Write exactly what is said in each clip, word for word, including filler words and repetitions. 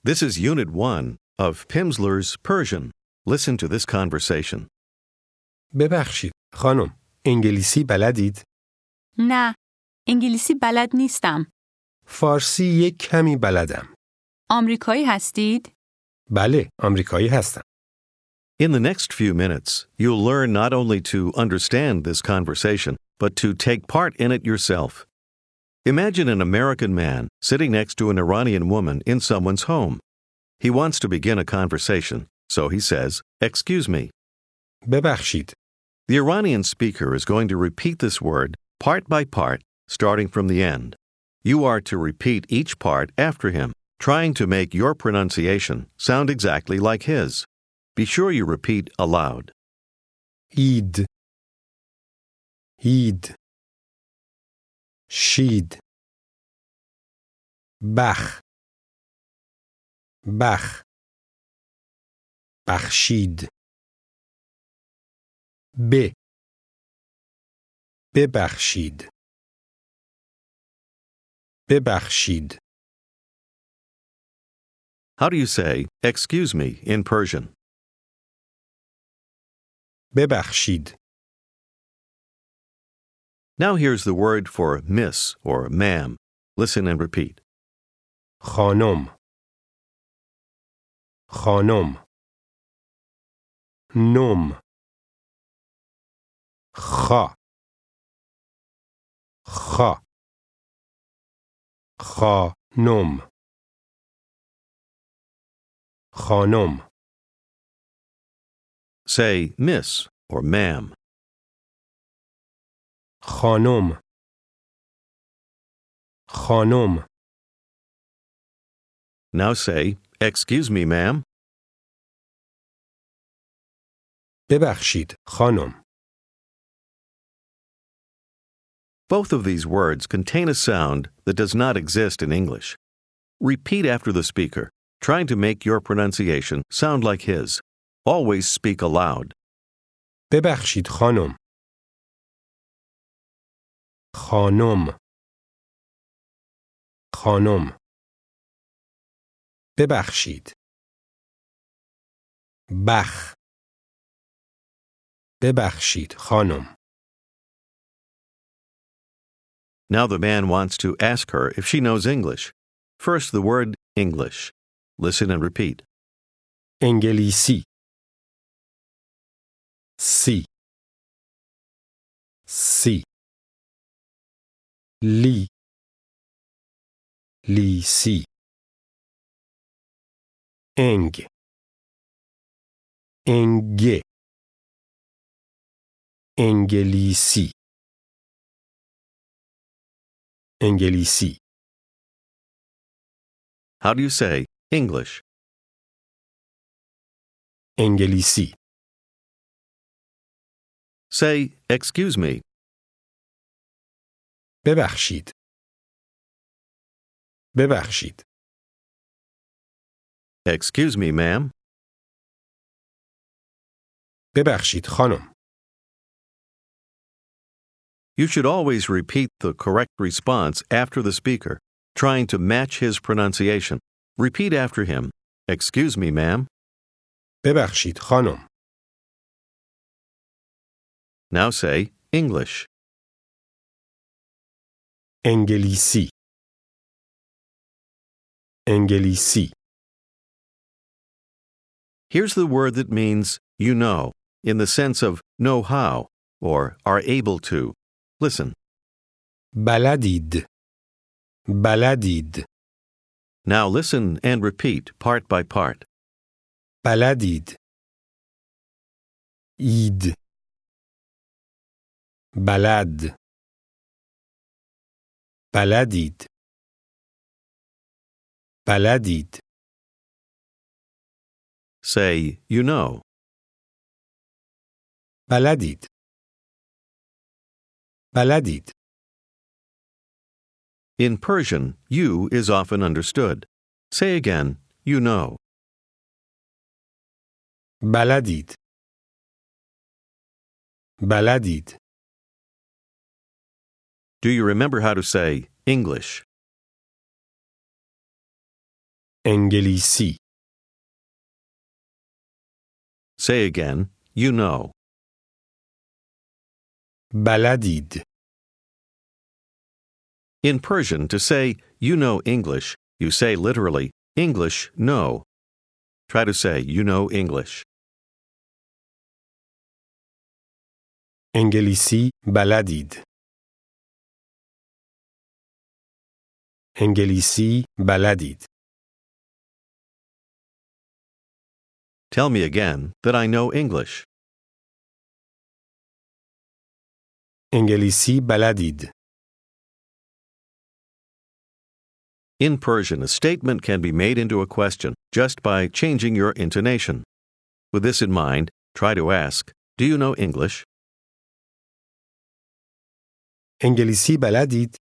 This is Unit one of Pimsleur's Persian. Listen to this conversation. ببخشید خانم انگلیسی بلدید؟ نه، انگلیسی بلد نیستم. فارسی یک کمی بلدم. آمریکایی هستید؟ بله آمریکایی هستم. In the next few minutes, you'll learn not only to understand this conversation, but to take part in it yourself. Imagine an American man sitting next to an Iranian woman in someone's home. He wants to begin a conversation, so he says, "Excuse me." ببخشید. The Iranian speaker is going to repeat this word part by part, starting from the end. You are to repeat each part after him, trying to make your pronunciation sound exactly like his. Be sure you repeat aloud. اید اید شید بخ بخ بخشید ب ببخشید ببخشید How do you say, "Excuse me," in Persian? ببخشید Now here's the word for miss or ma'am. Listen and repeat. خانم خانم نم خا خا خانم خانم Say miss or ma'am. خانم خانم Now say, "Excuse me, ma'am." ببخشید خانم Both of these words contain a sound that does not exist in English. Repeat after the speaker, trying to make your pronunciation sound like his. Always speak aloud. ببخشید خانم خانم خانم ببخشید بخ ببخشید خانم Now the man wants to ask her if she knows English. First, the word English. Listen and repeat. انگلیسی سی سی لی لیسی انگ انگه انگلیسی انگلیسی How do you say English? انگلیسی Say, "Excuse me." ببخشید ببخشید Excuse me, ma'am. ببخشید خانم You should always repeat the correct response after the speaker, trying to match his pronunciation. Repeat after him. "Excuse me, ma'am." ببخشید خانم Now say English. انگلیسی انگلیسی Here's the word that means you know, in the sense of know how or are able to. Listen. بلدید بلدید Now listen and repeat part by part. بلدید اید بلد بلدید بلدید Say, you know. بلدید بلدید In Persian, you is often understood. Say again, you know. بلدید بلدید Do you remember how to say English? انگلیسی. Say again, you know. بلدید. In Persian, to say, you know English, you say literally, English, no. Try to say, you know English. انگلیسی بلدید. انگلیسی بلدید. Tell me again that I know English. انگلیسی بلدید. In Persian, a statement can be made into a question just by changing your intonation. With this in mind, try to ask, do you know English? انگلیسی بلدید.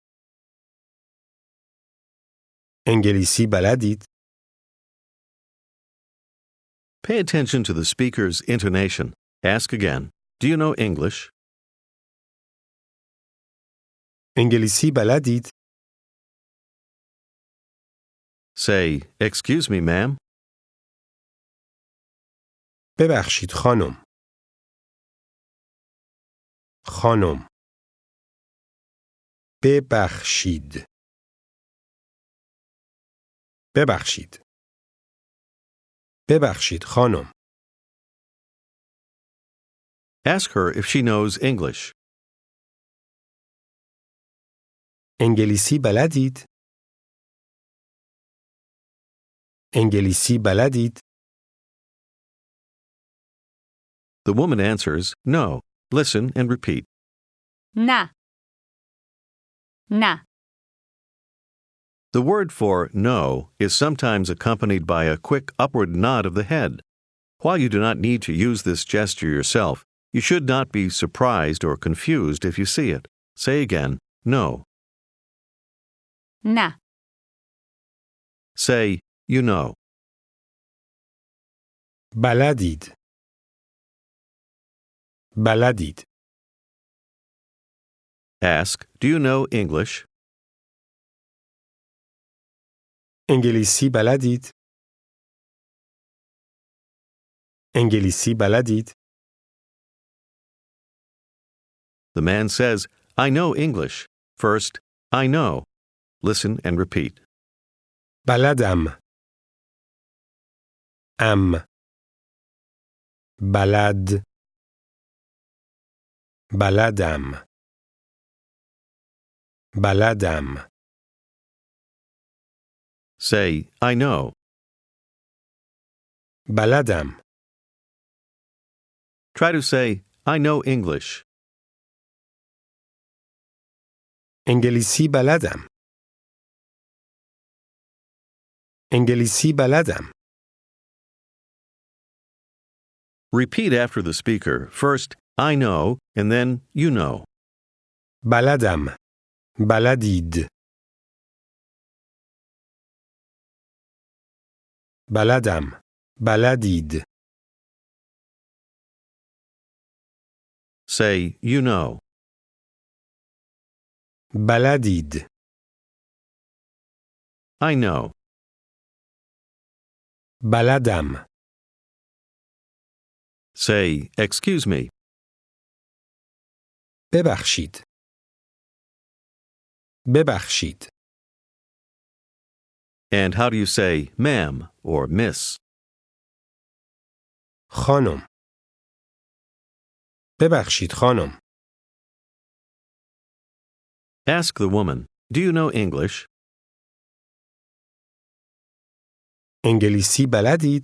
انگلیسی بلدید. Pay attention to the speaker's intonation. Ask again, do you know English? انگلیسی بلدید. Say, excuse me, ma'am. ببخشید خانم. خانم. ببخشید. ببخشید. ببخشید خانم. Ask her if she knows English. انگلیسی بلدید. انگلیسی بلدید. The woman answers, no. Listen and repeat. نه. نه. The word for no is sometimes accompanied by a quick upward nod of the head. While you do not need to use this gesture yourself, you should not be surprised or confused if you see it. Say again, no. نه. Say, you know. بلدید. بلدید. Ask, do you know English? انگلیسی بلدید. انگلیسی بلدید. The man says, I know English. First, I know. Listen and repeat. بلدم. ام. بلد. بلدم. بلدم. Say, I know. بلدم. Try to say, I know English. انگلیسی بلدم. انگلیسی بلدم. Repeat after the speaker. First, I know, and then you know. بلدم. بلدید. بلدم. بلدید. Say, you know. بلدید. I know. بلدم. Say, excuse me. ببخشید. ببخشید. And how do you say ma'am or miss? خانم. ببخشید خانم. Ask the woman, do you know English? انگلیسی بلدید.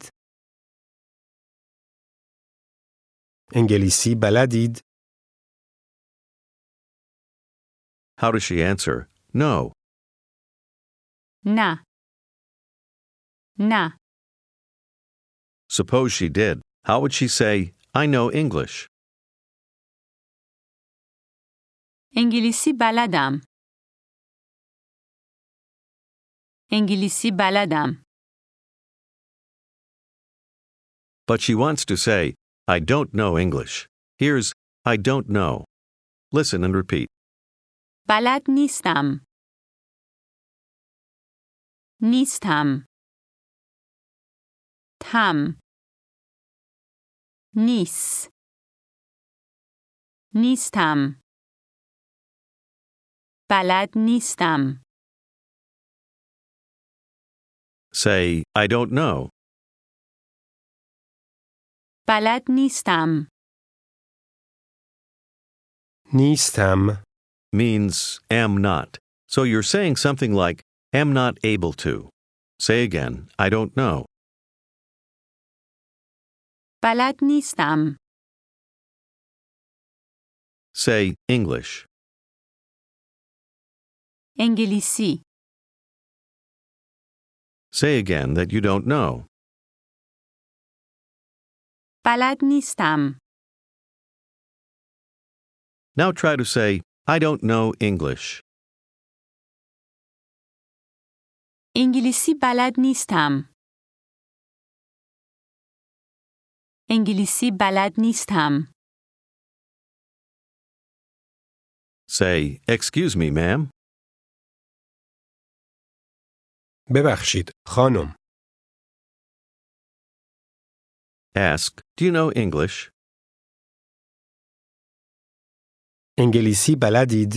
انگلیسی بلدید. How does she answer? No. نه. نه. Suppose she did. How would she say, I know English? انگلیسی بلدم. انگلیسی بلدم. But she wants to say, I don't know English. Here's, I don't know. Listen and repeat. بلد نیستم. نیستم. هم نیست نیستم بلد نیستم Say, I don't know. بلد نیستم نیستم. Means am not. So you're saying something like, am not able to. Say again, I don't know. بلد نیستم Say English. انگلیسی Say again that you don't know. بلد نیستم Now try to say, I don't know English. انگلیسی بلد نیستم انگلیسی بلد نیستم Say, excuse me, ma'am. ببخشید خانم. Ask, do you know English? انگلیسی بلدید؟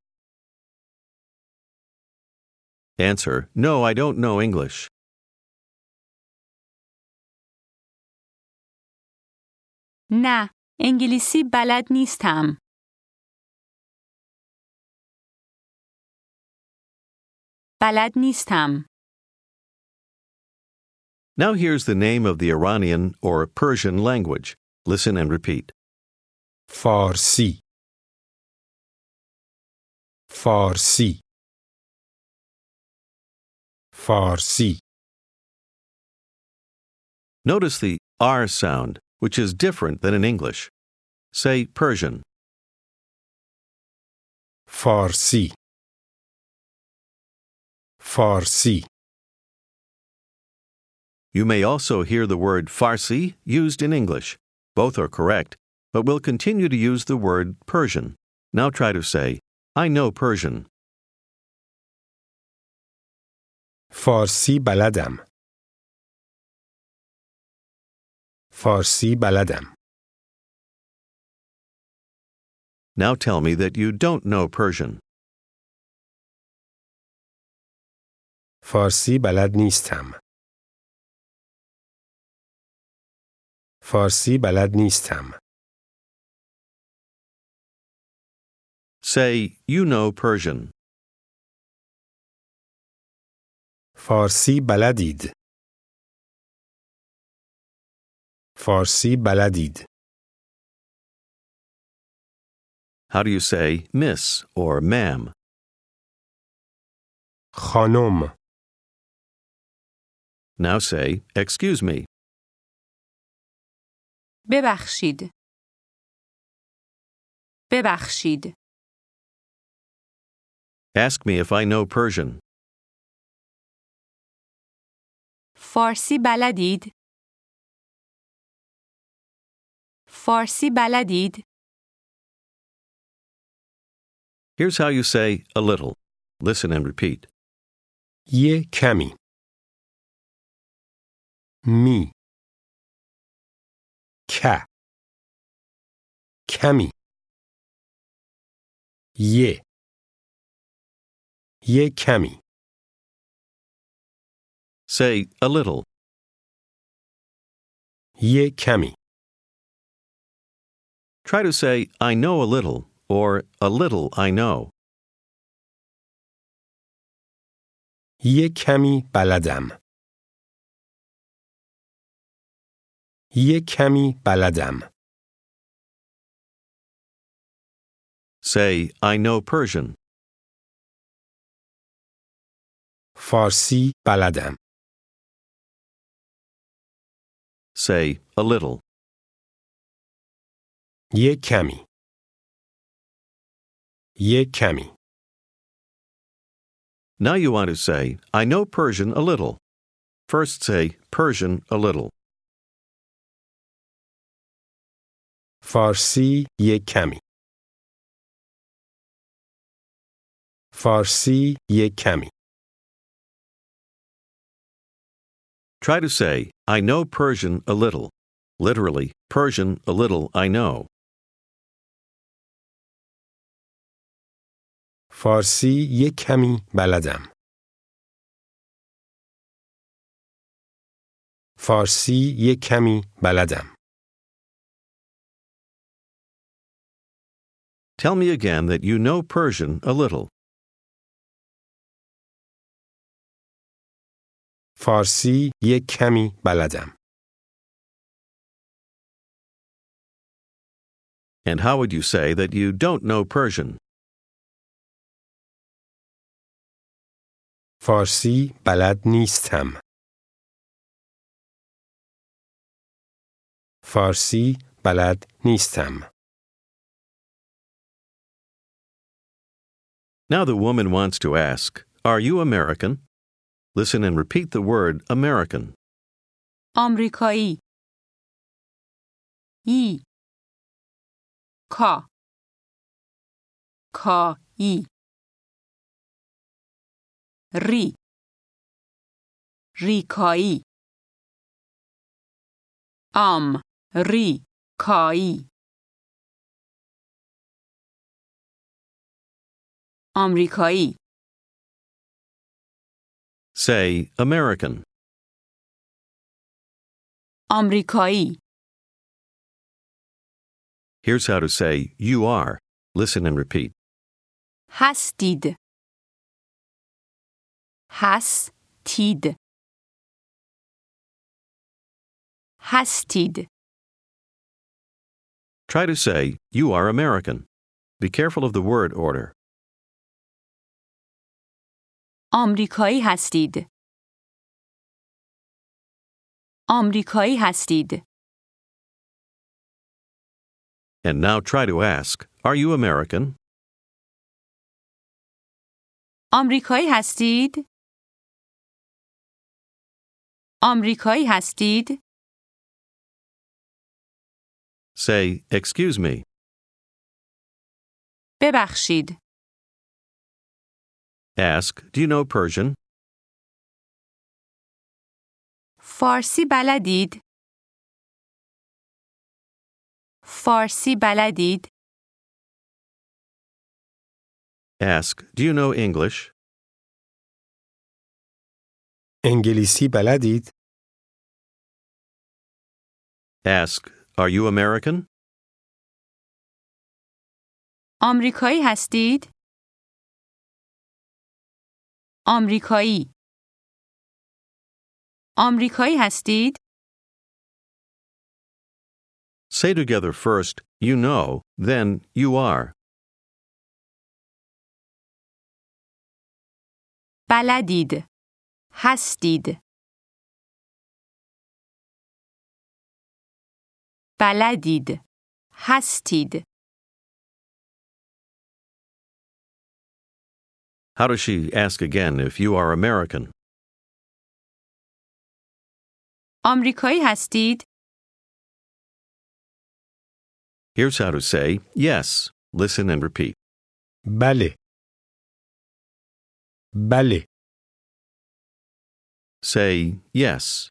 Answer, no, I don't know English. نه انگلیسی بلد نیستم بلد نیستم Now here's the name of the Iranian or Persian language. Listen and repeat. فارسی. فارسی. فارسی. Notice the R sound, which is different than in English. Say Persian. فارسی. فارسی. You may also hear the word Farsi used in English. Both are correct, but we'll continue to use the word Persian. Now try to say, I know Persian. فارسی بلدم. فارسی بلدم. Now tell me that you don't know Persian. فارسی بلد نیستم. فارسی بلد نیستم. Say, you know Persian. فارسی بلدید. فارسی بلدید. How do you say miss or ma'am? خانم. Now say, excuse me. ببخشید ببخشید Ask me if I know Persian. فارسی بلدید فارسی بلدید Here's how you say a little. Listen and repeat. یه کمی. می. که. کمی. یه. یه کمی. Say a little. یه کمی. Try to say, I know a little, or a little I know. یه کمی بلدم. یه کمی بلدم. Say, I know Persian. فارسی بلدم. Say, a little. یه کمی. یه کمی. Now you want to say, I know Persian a little. First say, Persian a little. فارسی یه کمی. فارسی یه کمی. Try to say, I know Persian a little. Literally, Persian a little I know. فارسی یک کمی بلدم. فارسی یک کمی بلدم. Tell me again that you know Persian a little. فارسی یک کمی بلدم. And how would you say that you don't know Persian? فارسی بلد نیستم. فارسی بلد نیستم. Now the woman wants to ask, Are you American? Listen and repeat the word American. آمریکایی. ای. کا. کایی. ری. ریکایی. آم. ری. کایی. آمریکایی. Say American. آمریکایی. Here's how to say you are. Listen and repeat. هستید. هستید. هستید. Try to say you are American. Be careful of the word order. آمریکایی هستید. آمریکایی هستید. And now try to ask, Are you American? آمریکایی هستید؟ آمریکایی هستید؟ Say, Excuse me. ببخشید. Ask, Do you know Persian? فارسی بلدید؟ فارسی بلدید؟ Ask, Do you know English? انگلیسی بلدید؟ Ask, Are you American? آمریکایی هستید؟ آمریکایی. آمریکایی هستید؟ Say together first, You know, then you are. بلدید. هستید. بلدید. هستید. How does she ask again if you are American? آمریکایی هستید؟ Here's how to say, Yes. Listen and repeat. بله. بله. Say, Yes.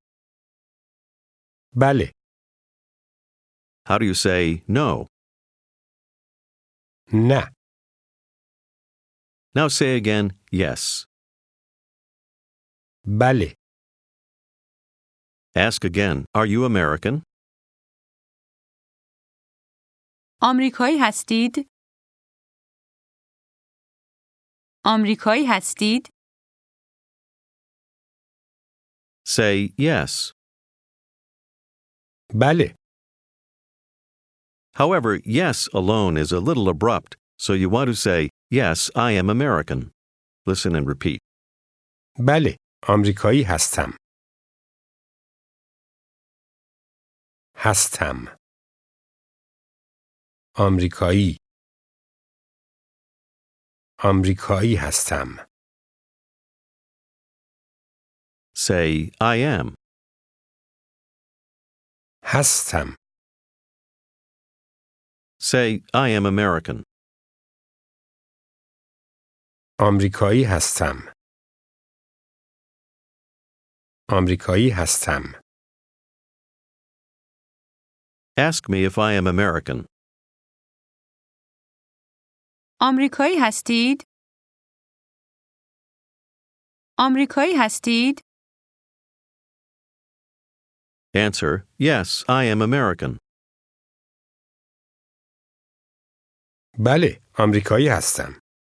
بله. How do you say, No? نه. Now say again, Yes. بله. Ask again, Are you American? آمریکایی هستید؟ آمریکایی هستید؟ Say, Yes. بله. However, yes alone is a little abrupt, so you want to say, Yes, I am American. Listen and repeat. بله. آمریکایی هستم. هستم. آمریکایی. آمریکایی هستم. Say, I am. هستم. Say, I am American. آمریکایی هستم. آمریکایی هستم. Ask me if I am American. آمریکایی هستید؟ آمریکایی هستید؟ Answer, yes, I am American. بله، آمریکایی هستم.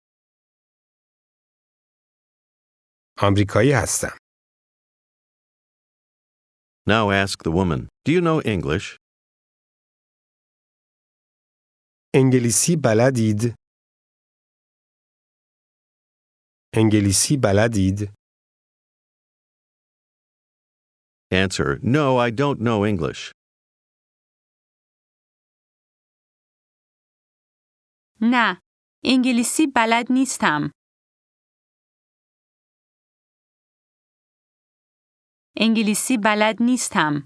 آمریکایی هستم. Now ask the woman, do you know English? انگلیسی بلدید؟ انگلیسی بلدید؟ Answer, no, I don't know English. نه، انگلیسی بلد نیستم. انگلیسی بلد نیستم.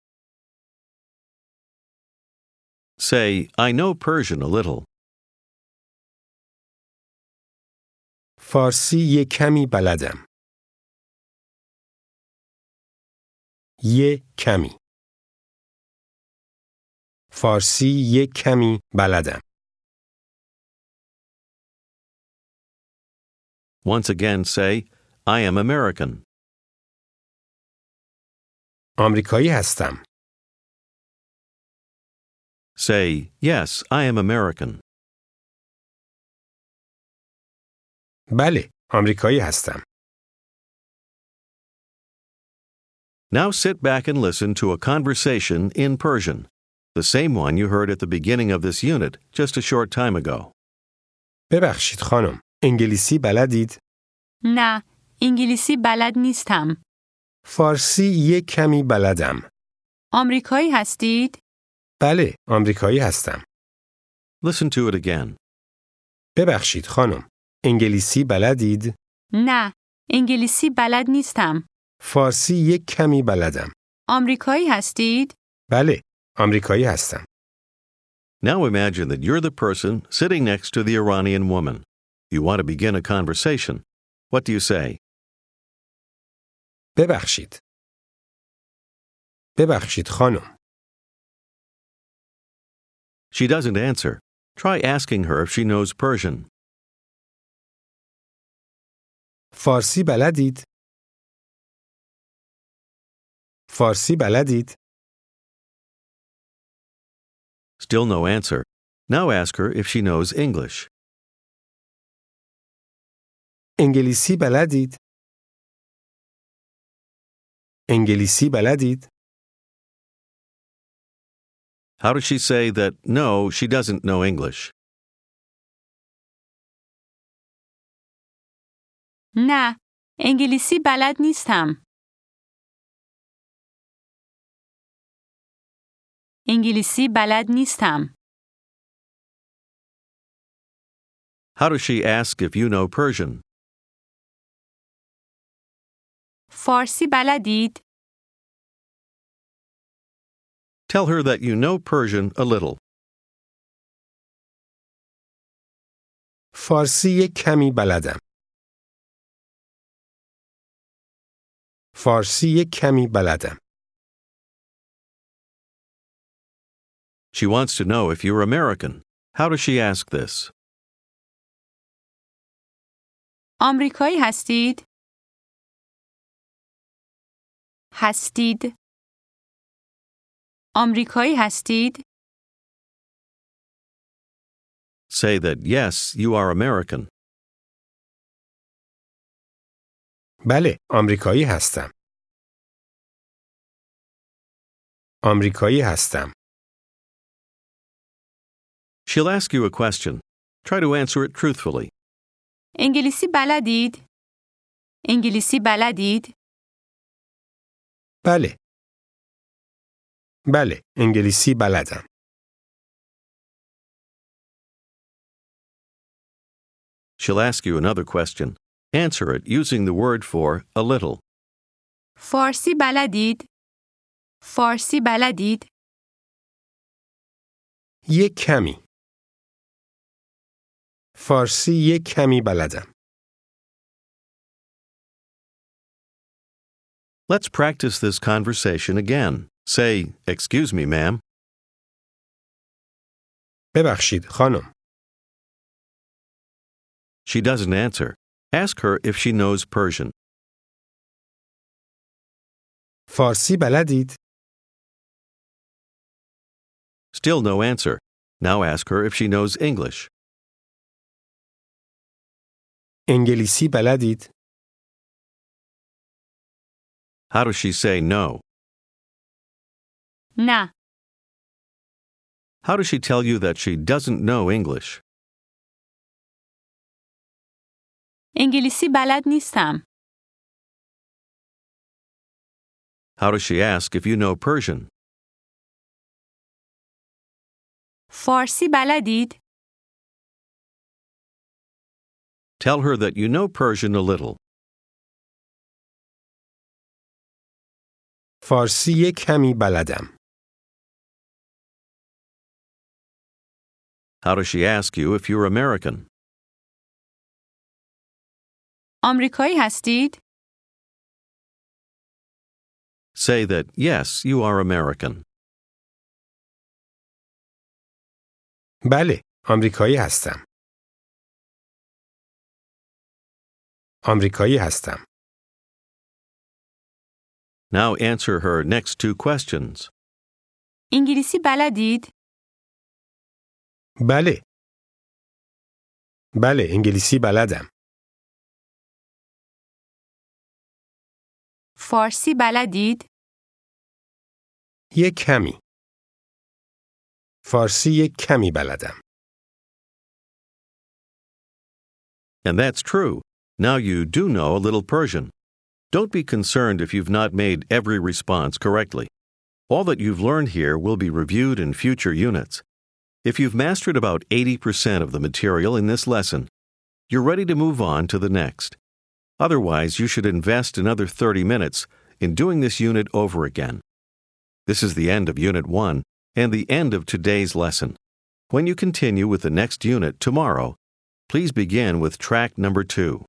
Say, I know Persian a little. فارسی یک کمی بلدم. یک کمی. فارسی یک کمی بلدم. Once again say, I am American. آمریکایی هستم. Say, yes, I am American. بله، آمریکایی هستم. Now sit back and listen to a conversation in Persian, the same one you heard at the beginning of this unit just a short time ago. ببخشید خانم، انگلیسی بلدید؟ نه، انگلیسی بلد نیستم. فارسی یک کمی بلدم. آمریکایی هستید؟ بله، آمریکایی هستم. Listen to it again. ببخشید خانم، انگلیسی بلدید؟ نه، انگلیسی بلد نیستم. فارسی یک کمی بلدم. آمریکایی هستید؟ بله، آمریکایی هستم. Now imagine that you're the person sitting next to the Iranian woman. You want to begin a conversation. What do you say? ببخشید. ببخشید خانم. She doesn't answer. Try asking her if she knows Persian. فارسی بلدید؟ فارسی بلدید؟ Still no answer. Now ask her if she knows English. انگلیسی بلدید؟ انگلیسی بلدید؟ How does she say that no, she doesn't know English? نه، انگلیسی بلد نیستم. انگلیسی بلد نیستم. How does she ask if you know Persian? فارسی بلدید؟ Tell her that you know Persian a little. فارسی یک کمی بلدم. فارسی یک کمی بلدم. She wants to know if you're American. How does she ask this? آمریکایی هستید؟ هستید؟ آمریکایی هستید؟ Say that yes, you are American. بله، آمریکایی هستم. آمریکایی هستم. She'll ask you a question. Try to answer it truthfully. انگلیسی بلدید؟ انگلیسی بلدید؟ بله. بله، انگلیسی بلدم. She'll ask you another question. Answer it using the word for a little. فارسی بلدید؟ فارسی بلدید؟ یک کمی. فارسی یک کمی بلدم. Let's practice this conversation again. Say, "Excuse me, ma'am." ببخشید خانم. She doesn't answer. Ask her if she knows Persian. فارسی بلدید؟ Still no answer. Now ask her if she knows English. انگلیسی بلدید؟ How does she say no? نه. How does she tell you that she doesn't know English? انگلیسی بلد نیستم. How does she ask if you know Persian? فارسی بلدید؟ Tell her that you know Persian a little. فارسی یک کمی بلدم. How does she ask you if you're American? آمریکایی هستید؟ Say that, yes, you are American. بله، آمریکایی هستم. آمریکایی هستم. Now answer her next two questions. انگلیسی بلدید؟ بله. بله، انگلیسی بلدم. فارسی بلدید؟ یک کمی. فارسی یک کمی بلدم. And that's true. Now you do know a little Persian. Don't be concerned if you've not made every response correctly. All that you've learned here will be reviewed in future units. If you've mastered about eighty percent of the material in this lesson, you're ready to move on to the next. Otherwise, you should invest another thirty minutes in doing this unit over again. This is the end of Unit one and the end of today's lesson. When you continue with the next unit tomorrow, please begin with track number two.